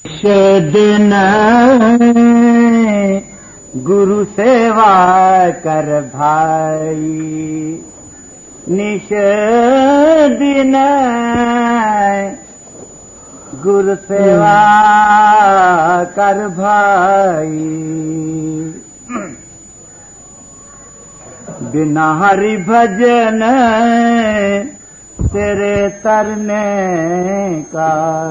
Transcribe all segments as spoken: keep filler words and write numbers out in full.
दिन गुरु सेवा कर भाई, निश दिन गुरु सेवा कर भाई। बिना हरि भजन तेरे तरने का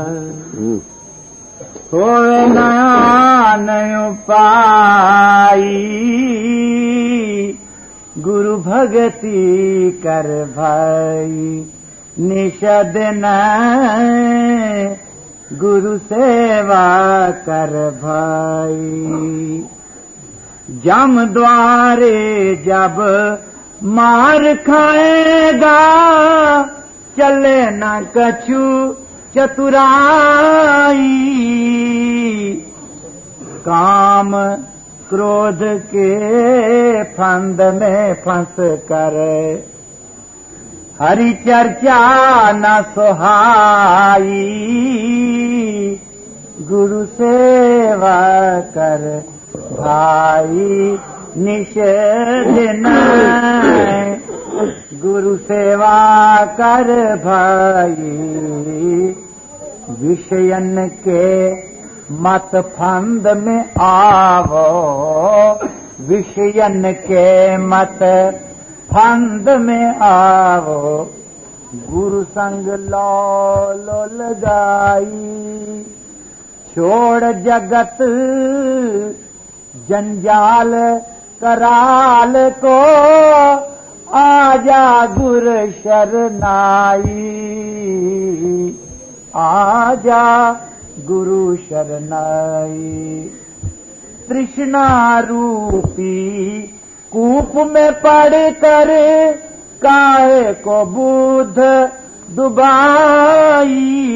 होवे नहीं उपाई। गुरु भगति कर भाई, निश दिन गुरु सेवा कर भाई। जम द्वारे जब मार खाएगा, चले न कछु चतुराई। काम क्रोध के फंद में फंस कर हरि चर्चा न सुहाई। गुरु सेवा कर भाई, निश दिन गुरु सेवा कर भाई। विषयन के मत फंद में आवो, विषयन के मत फंद में आवो। गुरु संग लो लो लगाई, छोड़ जगत जंजाल कराल को। आजा गुरु शरनाई, आजा गुरु शरनाई। तृष्णा रूपी कूप में पड़ कर काहे को बुध डुबाई।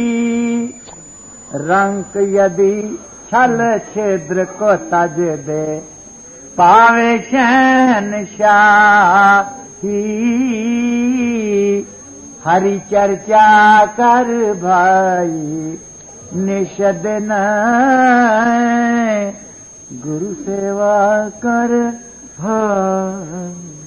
रंक यदि छल छिद्र को तज दे, पावे शहनशाही। हरि चर्चा कर भाई, निश दिन गुरु सेवा कर भाई।